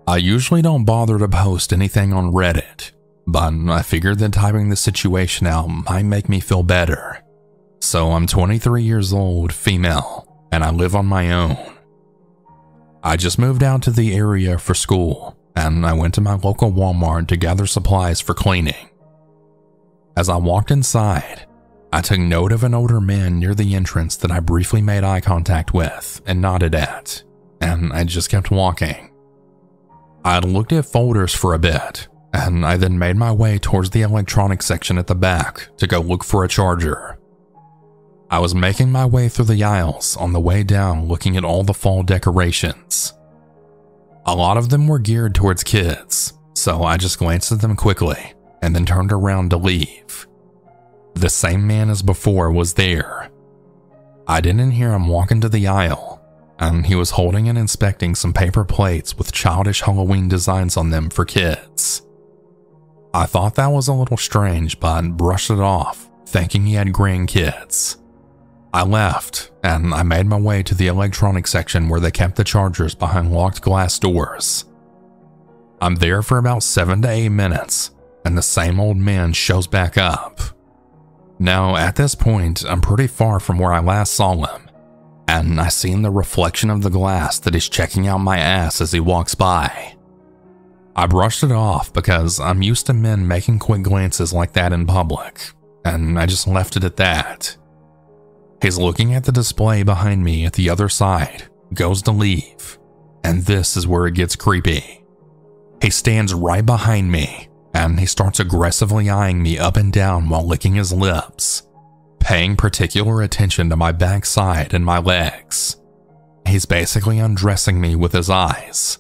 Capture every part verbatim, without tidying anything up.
I usually don't bother to post anything on Reddit, but I figured that typing the situation out might make me feel better. So I'm twenty-three years old, female, and I live on my own. I just moved out to the area for school, and I went to my local Walmart to gather supplies for cleaning. As I walked inside, I took note of an older man near the entrance that I briefly made eye contact with and nodded at, and I just kept walking. I looked at folders for a bit, and I then made my way towards the electronics section at the back to go look for a charger. I was making my way through the aisles on the way down looking at all the fall decorations. A lot of them were geared towards kids, so I just glanced at them quickly and then turned around to leave. The same man as before was there. I didn't hear him walk into the aisle, and he was holding and inspecting some paper plates with childish Halloween designs on them for kids. I thought that was a little strange, but brushed it off, thinking he had grandkids. I left, and I made my way to the electronics section where they kept the chargers behind locked glass doors. I'm there for about seven to eight minutes, and the same old man shows back up. Now, at this point, I'm pretty far from where I last saw him, and I see in the reflection of the glass that he's checking out my ass as he walks by. I brushed it off because I'm used to men making quick glances like that in public, and I just left it at that. He's looking at the display behind me at the other side, goes to leave, and this is where it gets creepy. He stands right behind me, and he starts aggressively eyeing me up and down while licking his lips, paying particular attention to my backside and my legs. He's basically undressing me with his eyes.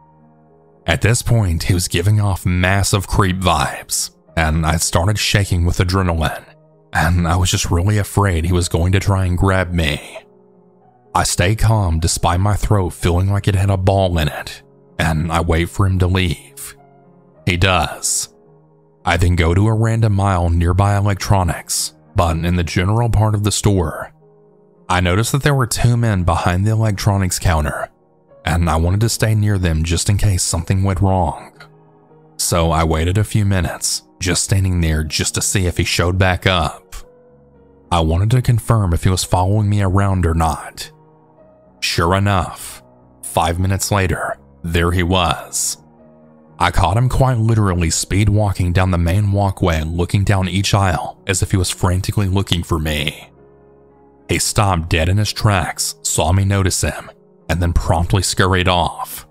At this point, he was giving off massive creep vibes, and I started shaking with adrenaline, and I was just really afraid he was going to try and grab me. I stay calm despite my throat feeling like it had a ball in it, and I wait for him to leave. He does. I then go to a random aisle nearby electronics, but in the general part of the store. I noticed that there were two men behind the electronics counter, and I wanted to stay near them just in case something went wrong. So I waited a few minutes, just standing there just to see if he showed back up. I wanted to confirm if he was following me around or not. Sure enough, five minutes later, there he was. I caught him quite literally speed walking down the main walkway, looking down each aisle as if he was frantically looking for me. He stopped dead in his tracks, saw me notice him, and then promptly scurried off.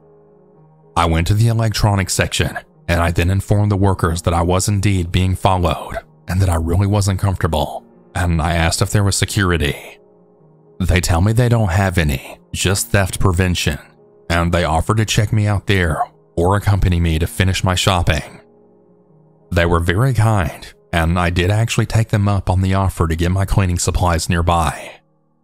I went to the electronics section, and I then informed the workers that I was indeed being followed and that I really wasn't comfortable, and I asked if there was security. They tell me they don't have any, just theft prevention, and they offered to check me out there or accompany me to finish my shopping. They were very kind, and I did actually take them up on the offer to get my cleaning supplies nearby.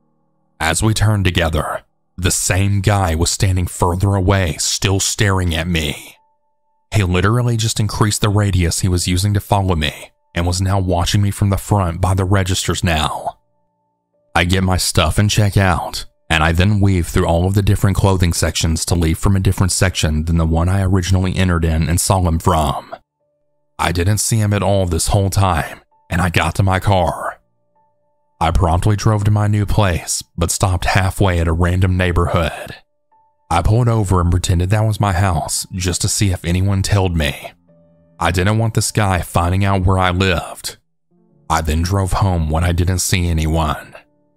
As we turned together, the same guy was standing further away, still staring at me. He literally just increased the radius he was using to follow me and was now watching me from the front by the registers now. I get my stuff and check out, and I then weave through all of the different clothing sections to leave from a different section than the one I originally entered in and saw him from. I didn't see him at all this whole time, and I got to my car. I promptly drove to my new place, but stopped halfway at a random neighborhood. I pulled over and pretended that was my house just to see if anyone tailed me. I didn't want this guy finding out where I lived. I then drove home when I didn't see anyone.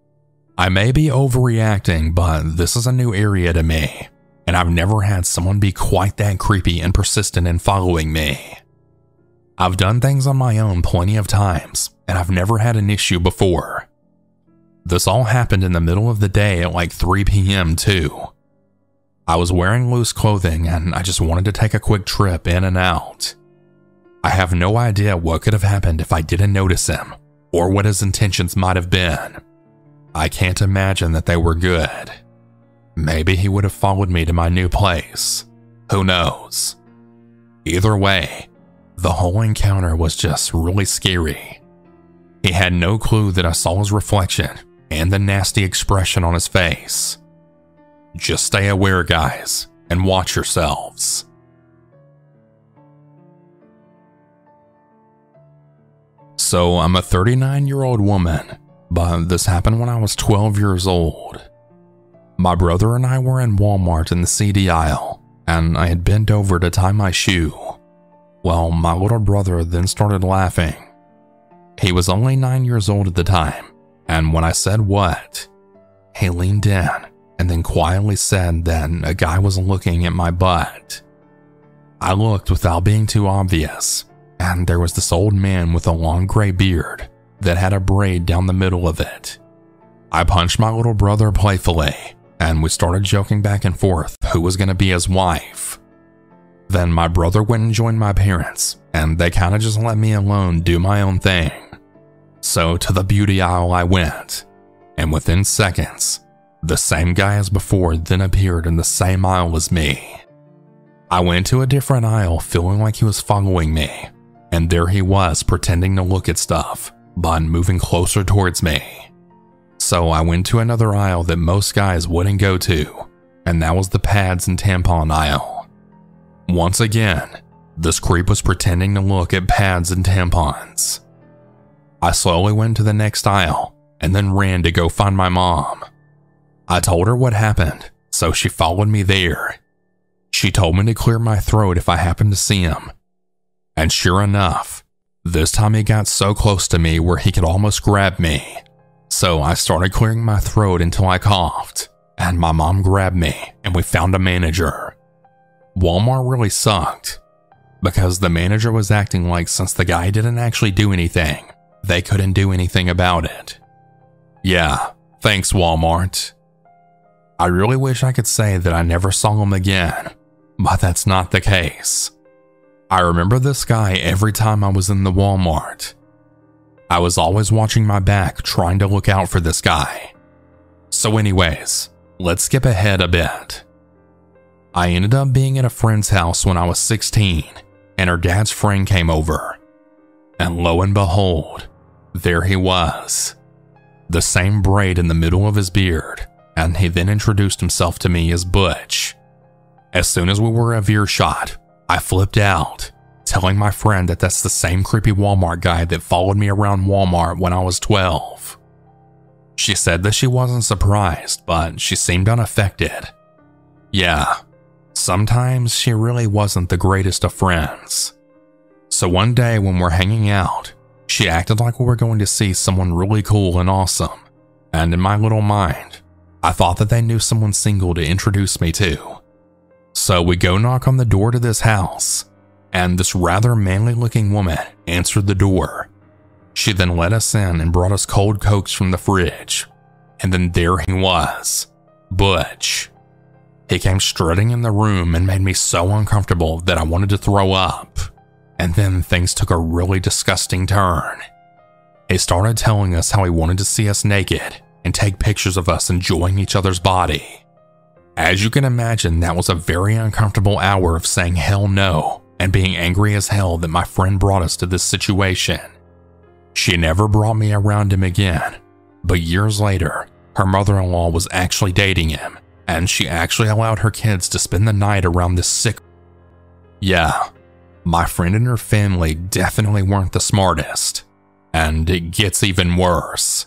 I may be overreacting, but this is a new area to me, and I've never had someone be quite that creepy and persistent in following me. I've done things on my own plenty of times, and I've never had an issue before. This all happened in the middle of the day at like three p m too. I was wearing loose clothing and I just wanted to take a quick trip in and out. I have no idea what could have happened if I didn't notice him, or what his intentions might have been. I can't imagine that they were good. Maybe he would have followed me to my new place. Who knows? Either way, the whole encounter was just really scary. He had no clue that I saw his reflection and the nasty expression on his face. Just stay aware, guys, and watch yourselves. So I'm a thirty-nine year old woman, but this happened when I was twelve years old. My brother and I were in Walmart in the C D aisle, and I had bent over to tie my shoe. Well, my little brother then started laughing. He was only nine years old at the time, and when I said what, he leaned in and then quietly said that a guy was looking at my butt. I looked without being too obvious, and there was this old man with a long gray beard that had a braid down the middle of it. I punched my little brother playfully, and we started joking back and forth who was going to be his wife. Then my brother went and joined my parents, and they kind of just let me alone do my own thing. So to the beauty aisle I went, and within seconds, the same guy as before then appeared in the same aisle as me. I went to a different aisle feeling like he was following me, and there he was pretending to look at stuff, but moving closer towards me. So I went to another aisle that most guys wouldn't go to, and that was the pads and tampon aisle. Once again, this creep was pretending to look at pads and tampons. I slowly went to the next aisle and then ran to go find my mom. I told her what happened, so she followed me there. She told me to clear my throat if I happened to see him. And sure enough, this time he got so close to me where he could almost grab me. So I started clearing my throat until I coughed, and my mom grabbed me and we found a manager. Walmart really sucked, because the manager was acting like since the guy didn't actually do anything, they couldn't do anything about it. Yeah, thanks Walmart. I really wish I could say that I never saw him again, but that's not the case. I remember this guy every time I was in the Walmart. I was always watching my back trying to look out for this guy. So anyways, let's skip ahead a bit. I ended up being at a friend's house when I was sixteen, and her dad's friend came over. And lo and behold, there he was. The same braid in the middle of his beard, and he then introduced himself to me as Butch. As soon as we were of earshot, I flipped out, telling my friend that that's the same creepy Walmart guy that followed me around Walmart when I was twelve. She said that she wasn't surprised, but she seemed unaffected. Yeah, sometimes she really wasn't the greatest of friends. So one day when we're hanging out, she acted like we were going to see someone really cool and awesome, and in my little mind, I thought that they knew someone single to introduce me to. So we go knock on the door to this house, and this rather manly looking woman answered the door. She then let us in and brought us cold Cokes from the fridge, and then there he was, Butch. He came strutting in the room and made me so uncomfortable that I wanted to throw up. And then things took a really disgusting turn. He started telling us how he wanted to see us naked and take pictures of us enjoying each other's body. As you can imagine, that was a very uncomfortable hour of saying hell no and being angry as hell that my friend brought us to this situation. She never brought me around him again, but years later, her mother-in-law was actually dating him, and she actually allowed her kids to spend the night around this sick. Yeah. My friend and her family definitely weren't the smartest, and it gets even worse.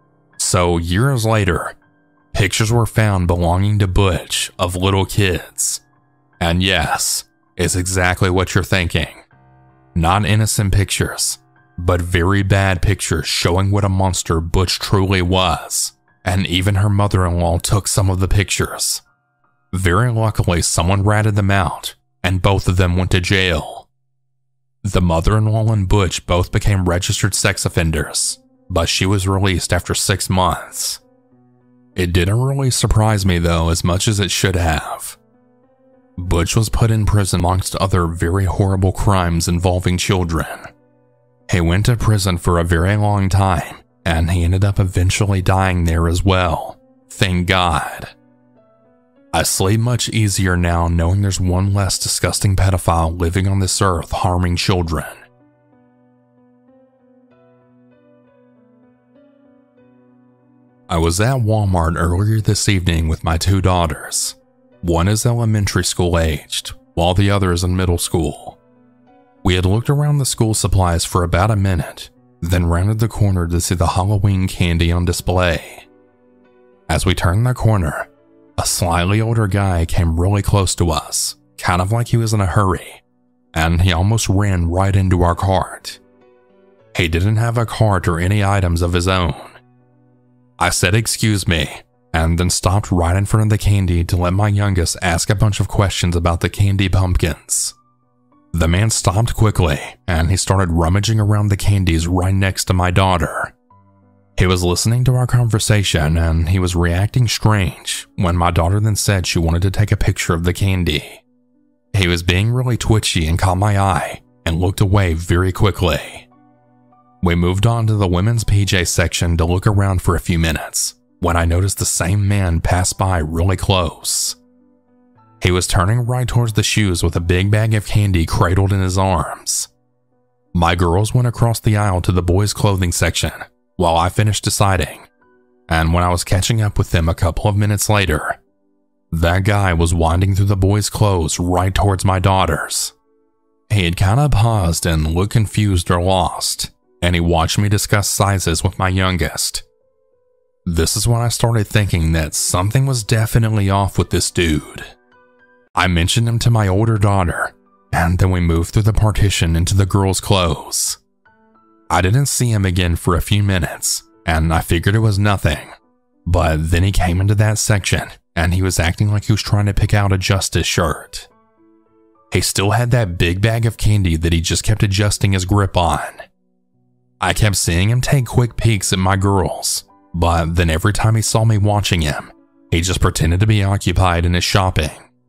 So years later, pictures were found belonging to Butch of little kids. And yes, it's exactly what you're thinking. Not innocent pictures, but very bad pictures showing what a monster Butch truly was. And even her mother-in-law took some of the pictures. Very luckily, someone ratted them out, and both of them went to jail. The mother-in-law and Butch both became registered sex offenders, but she was released after six months. It didn't really surprise me though as much as it should have. Butch was put in prison amongst other very horrible crimes involving children. He went to prison for a very long time, and he ended up eventually dying there as well, thank God. I sleep much easier now knowing there's one less disgusting pedophile living on this earth harming children. I was at Walmart earlier this evening with my two daughters. One is elementary school aged, while the other is in middle school. We had looked around the school supplies for about a minute, then rounded the corner to see the Halloween candy on display. As we turned the corner, a slightly older guy came really close to us, kind of like he was in a hurry, and he almost ran right into our cart. He didn't have a cart or any items of his own. I said excuse me, and then stopped right in front of the candy to let my youngest ask a bunch of questions about the candy pumpkins. The man stopped quickly, and he started rummaging around the candies right next to my daughter. He was listening to our conversation, and he was reacting strange when my daughter then said she wanted to take a picture of the candy. He was being really twitchy and caught my eye and looked away very quickly. We moved on to the women's P J section to look around for a few minutes when I noticed the same man pass by really close. He was turning right towards the shoes with a big bag of candy cradled in his arms. My girls went across the aisle to the boys' clothing section while I finished deciding, and when I was catching up with them a couple of minutes later, that guy was winding through the boys' clothes right towards my daughter's. He had kind of paused and looked confused or lost, and he watched me discuss sizes with my youngest. This is when I started thinking that something was definitely off with this dude. I mentioned him to my older daughter, and then we moved through the partition into the girls' clothes. I didn't see him again for a few minutes, and I figured it was nothing. But then he came into that section, and he was acting like he was trying to pick out a Justice shirt. He still had that big bag of candy that he just kept adjusting his grip on. I kept seeing him take quick peeks at my girls, but then every time he saw me watching him, he just pretended to be occupied in his shopping.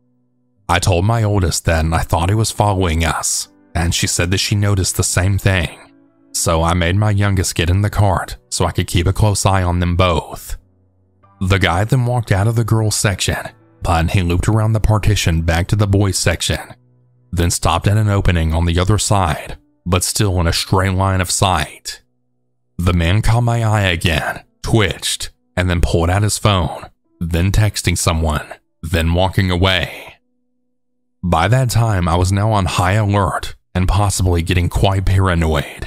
I told my oldest that I thought he was following us, and she said that she noticed the same thing. So I made my youngest get in the cart so I could keep a close eye on them both. The guy then walked out of the girls' section, but he looped around the partition back to the boys' section, then stopped at an opening on the other side, but still in a straight line of sight. The man caught my eye again, twitched, and then pulled out his phone, then texting someone, then walking away. By that time, I was now on high alert and possibly getting quite paranoid.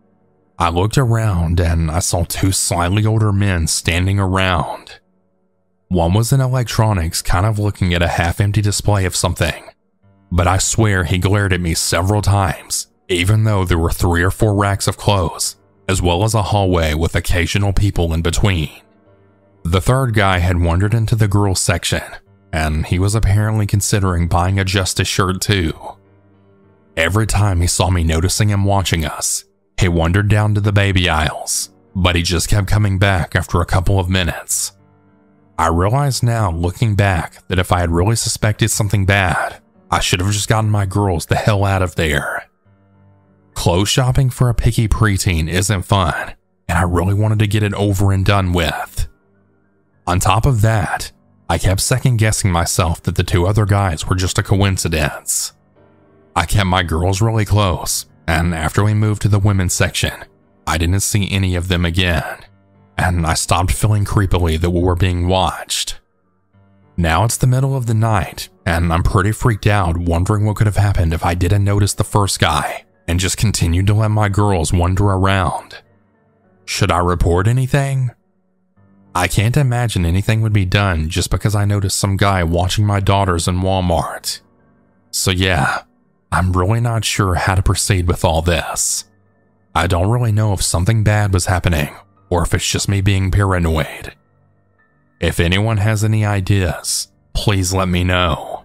I looked around and I saw two slightly older men standing around. One was in electronics, kind of looking at a half-empty display of something, but I swear he glared at me several times, even though there were three or four racks of clothes, as well as a hallway with occasional people in between. The third guy had wandered into the girls' section, and he was apparently considering buying a Justice shirt too. Every time he saw me noticing him watching us, he wandered down to the baby aisles, but he just kept coming back after a couple of minutes. I realize now, looking back, that if I had really suspected something bad, I should have just gotten my girls the hell out of there. Clothes shopping for a picky preteen isn't fun, and I really wanted to get it over and done with. On top of that, I kept second-guessing myself that the two other guys were just a coincidence. I kept my girls really close, and after we moved to the women's section, I didn't see any of them again, and I stopped feeling creepily that we were being watched. Now it's the middle of the night, and I'm pretty freaked out, wondering what could have happened if I didn't notice the first guy and just continued to let my girls wander around. Should I report anything? I can't imagine anything would be done just because I noticed some guy watching my daughters in Walmart. So yeah, I'm really not sure how to proceed with all this. I don't really know if something bad was happening or if it's just me being paranoid. If anyone has any ideas, please let me know.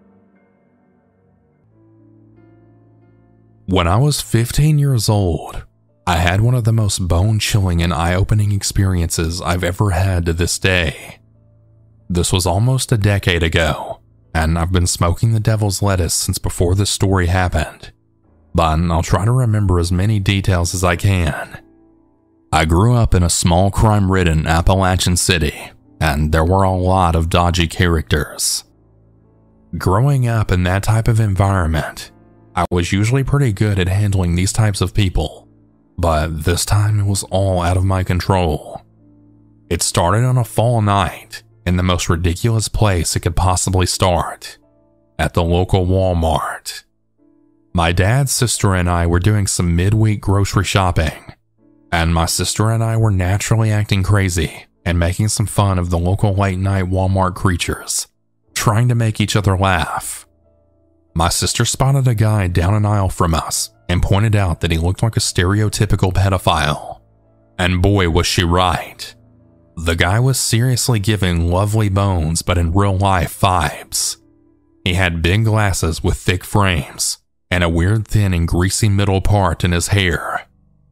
When I was fifteen years old, I had one of the most bone-chilling and eye-opening experiences I've ever had to this day. This was almost a decade ago, and I've been smoking the devil's lettuce since before this story happened, but I'll try to remember as many details as I can. I grew up in a small crime-ridden Appalachian city, and there were a lot of dodgy characters. Growing up in that type of environment, I was usually pretty good at handling these types of people, but this time it was all out of my control. It started on a fall night in the most ridiculous place it could possibly start, at the local Walmart. My dad's sister and I were doing some midweek grocery shopping, and my sister and I were naturally acting crazy and making some fun of the local late-night Walmart creatures, trying to make each other laugh. My sister spotted a guy down an aisle from us and pointed out that he looked like a stereotypical pedophile. And boy, was she right. The guy was seriously giving Lovely Bones but in real life vibes. He had big glasses with thick frames and a weird thin and greasy middle part in his hair.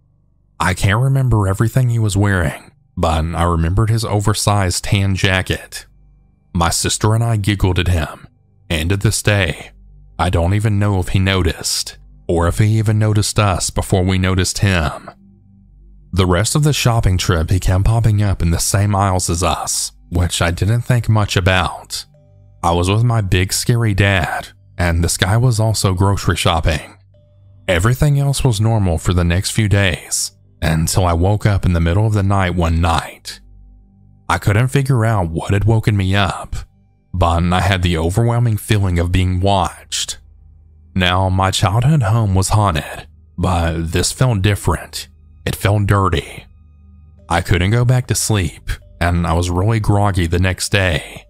I can't remember everything he was wearing, but I remembered his oversized tan jacket. My sister and I giggled at him, and to this day, I don't even know if he noticed, or if he even noticed us before we noticed him. The rest of the shopping trip he kept popping up in the same aisles as us, which I didn't think much about. I was with my big scary dad, and this guy was also grocery shopping. Everything else was normal for the next few days, until I woke up in the middle of the night one night. I couldn't figure out what had woken me up, but I had the overwhelming feeling of being watched. Now, my childhood home was haunted, but this felt different. It felt dirty. I couldn't go back to sleep, and I was really groggy the next day.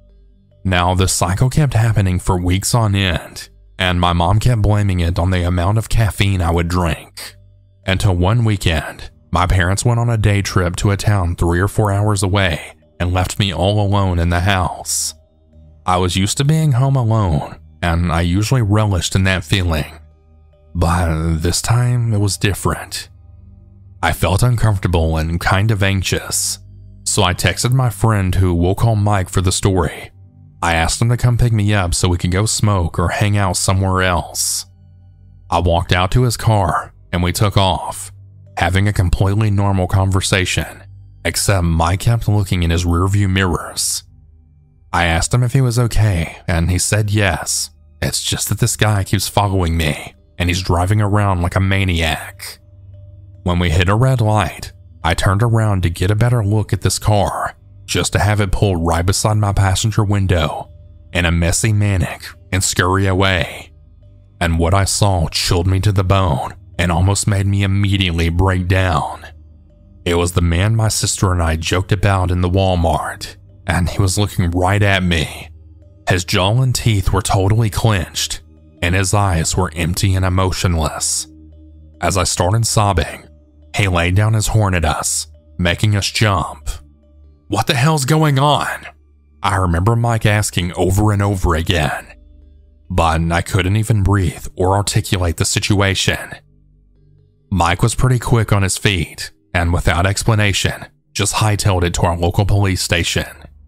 Now, the cycle kept happening for weeks on end, and my mom kept blaming it on the amount of caffeine I would drink. Until one weekend, my parents went on a day trip to a town three or four hours away and left me all alone in the house. I was used to being home alone, and I usually relished in that feeling. But this time, it was different. I felt uncomfortable and kind of anxious, so I texted my friend, who we'll call Mike for the story. I asked him to come pick me up so we could go smoke or hang out somewhere else. I walked out to his car and we took off, having a completely normal conversation, except Mike kept looking in his rearview mirrors. I asked him if he was okay, and he said yes. It's just that this guy keeps following me, and he's driving around like a maniac. When we hit a red light, I turned around to get a better look at this car, just to have it pull right beside my passenger window in a messy manic and scurry away. And what I saw chilled me to the bone and almost made me immediately break down. It was the man my sister and I joked about in the Walmart, and he was looking right at me. His jaw and teeth were totally clenched, and his eyes were empty and emotionless. As I started sobbing, he laid down his horn at us, making us jump. "What the hell's going on?" I remember Mike asking over and over again, but I couldn't even breathe or articulate the situation. Mike was pretty quick on his feet, and without explanation, just hightailed it to our local police station.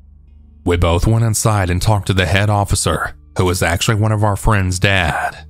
We both went inside and talked to the head officer, who was actually one of our friend's dad.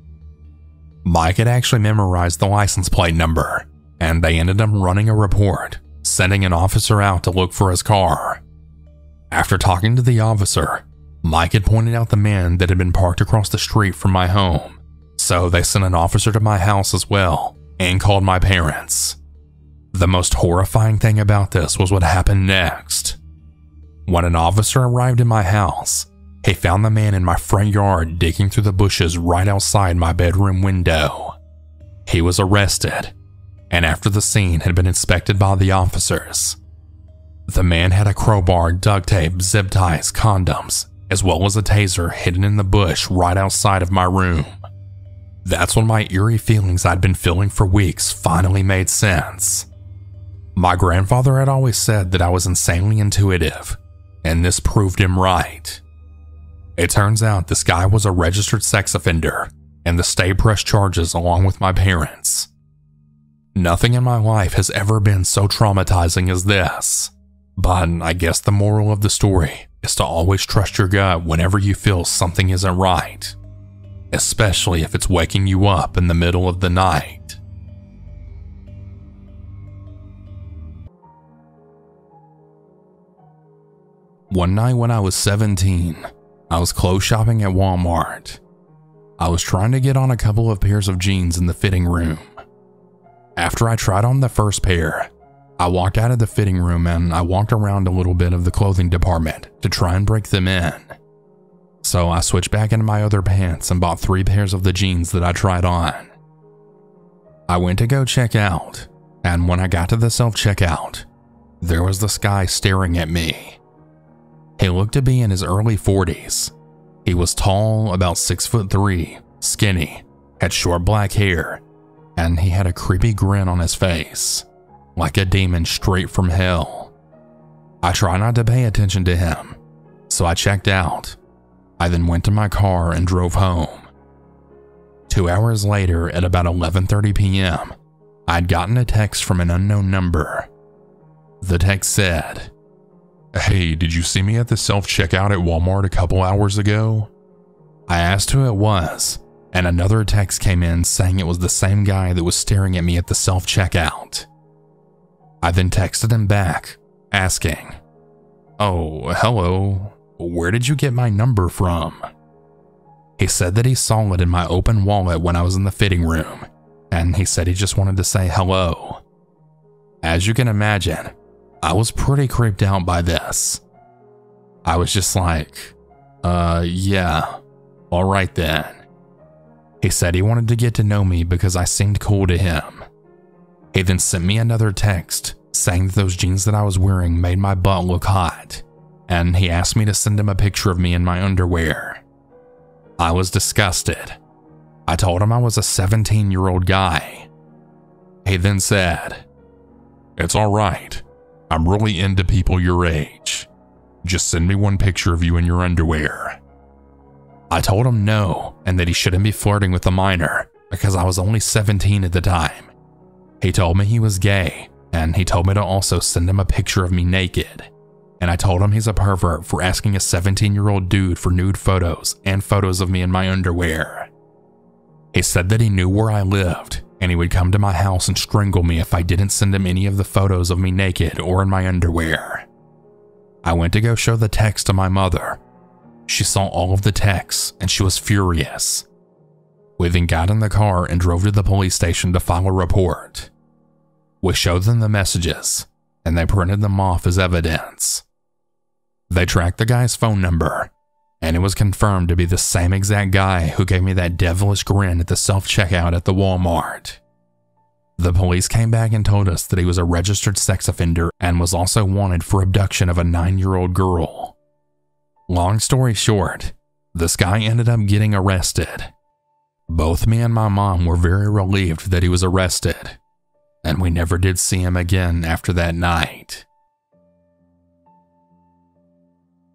Mike had actually memorized the license plate number, and they ended up running a report, sending an officer out to look for his car. After talking to the officer, Mike had pointed out the man that had been parked across the street from my home, so they sent an officer to my house as well and called my parents. The most horrifying thing about this was what happened next. When an officer arrived in my house, he found the man in my front yard digging through the bushes right outside my bedroom window. He was arrested, and after the scene had been inspected by the officers, the man had a crowbar, duct tape, zip ties, condoms, as well as a taser hidden in the bush right outside of my room. That's when my eerie feelings I'd been feeling for weeks finally made sense. My grandfather had always said that I was insanely intuitive, and this proved him right. It turns out this guy was a registered sex offender, and the state pressed charges along with my parents. Nothing in my life has ever been so traumatizing as this, but I guess the moral of the story is to always trust your gut whenever you feel something isn't right, especially if it's waking you up in the middle of the night. One night when I was seventeen, I was clothes shopping at Walmart. I was trying to get on a couple of pairs of jeans in the fitting room. After I tried on the first pair, I walked out of the fitting room and I walked around a little bit of the clothing department to try and break them in. So I switched back into my other pants and bought three pairs of the jeans that I tried on. I went to go check out, and when I got to the self-checkout, there was this guy staring at me. He looked to be in his early forties. He was tall, about six foot three, skinny, had short black hair, and he had a creepy grin on his face, like a demon straight from hell. I tried not to pay attention to him, so I checked out. I then went to my car and drove home. Two hours later, at about eleven thirty p m, I'd gotten a text from an unknown number. The text said, "Hey, did you see me at the self-checkout at Walmart a couple hours ago?" I asked who it was, and another text came in saying it was the same guy that was staring at me at the self-checkout. I then texted him back, asking, "Oh, hello, where did you get my number from?" He said that he saw it in my open wallet when I was in the fitting room, and he said he just wanted to say hello. As you can imagine, I was pretty creeped out by this. I was just like, uh, yeah, alright then. He said he wanted to get to know me because I seemed cool to him. He then sent me another text saying that those jeans that I was wearing made my butt look hot, and he asked me to send him a picture of me in my underwear. I was disgusted. I told him I was a seventeen-year-old guy. He then said, "It's alright. I'm really into people your age. Just send me one picture of you in your underwear." I told him no, and that he shouldn't be flirting with a minor because I was only seventeen at the time. He told me he was gay, and he told me to also send him a picture of me naked. And I told him he's a pervert for asking a seventeen-year-old dude for nude photos and photos of me in my underwear. He said that he knew where I lived, and he would come to my house and strangle me if I didn't send him any of the photos of me naked or in my underwear. I went to go show the text to my mother. She saw all of the texts, and she was furious. We then got in the car and drove to the police station to file a report. We showed them the messages, and they printed them off as evidence. They tracked the guy's phone number, and it was confirmed to be the same exact guy who gave me that devilish grin at the self-checkout at the Walmart. The police came back and told us that he was a registered sex offender and was also wanted for abduction of a nine-year-old girl. Long story short, this guy ended up getting arrested. Both me and my mom were very relieved that he was arrested, and we never did see him again after that night.